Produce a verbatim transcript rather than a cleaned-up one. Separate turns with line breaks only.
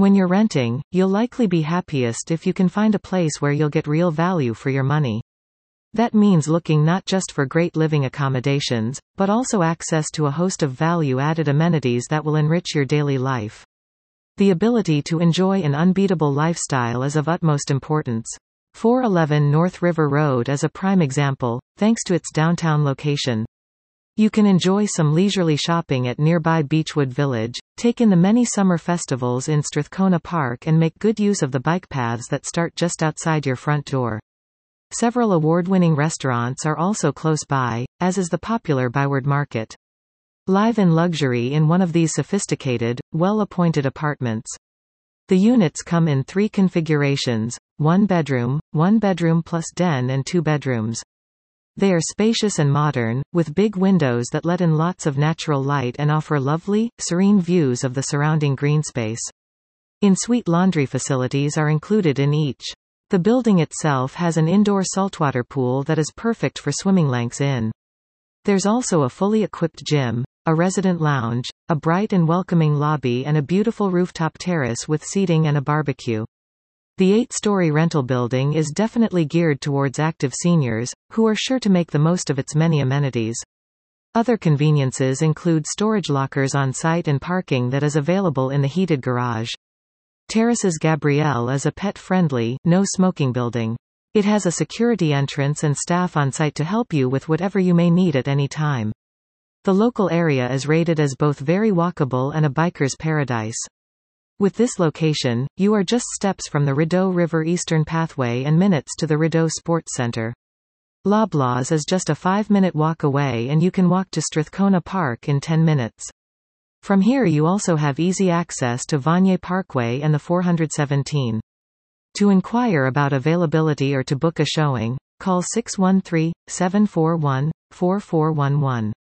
When you're renting, you'll likely be happiest if you can find a place where you'll get real value for your money. That means looking not just for great living accommodations, but also access to a host of value-added amenities that will enrich your daily life. The ability to enjoy an unbeatable lifestyle is of utmost importance. four eleven North River Road is a prime example, thanks to its downtown location. You can enjoy some leisurely shopping at nearby Beechwood Village, take in the many summer festivals in Strathcona Park and make good use of the bike paths that start just outside your front door. Several award-winning restaurants are also close by, as is the popular Byward Market. Live in luxury in one of these sophisticated, well-appointed apartments. The units come in three configurations, one bedroom, one bedroom plus den and two bedrooms. They are spacious and modern, with big windows that let in lots of natural light and offer lovely, serene views of the surrounding green space. In-suite laundry facilities are included in each. The building itself has an indoor saltwater pool that is perfect for swimming lengths in. There's also a fully equipped gym, a resident lounge, a bright and welcoming lobby and a beautiful rooftop terrace with seating and a barbecue. The eight-story rental building is definitely geared towards active seniors, who are sure to make the most of its many amenities. Other conveniences include storage lockers on site and parking that is available in the heated garage. Terraces Gabrielle is a pet-friendly, no-smoking building. It has a security entrance and staff on site to help you with whatever you may need at any time. The local area is rated as both very walkable and a biker's paradise. With this location, you are just steps from the Rideau River Eastern Pathway and minutes to the Rideau Sports Center. Loblaws is just a five-minute walk away and you can walk to Strathcona Park in ten minutes. From here you also have easy access to Vanier Parkway and the four seventeen. To inquire about availability or to book a showing, call six one three, seven four one, four four one one.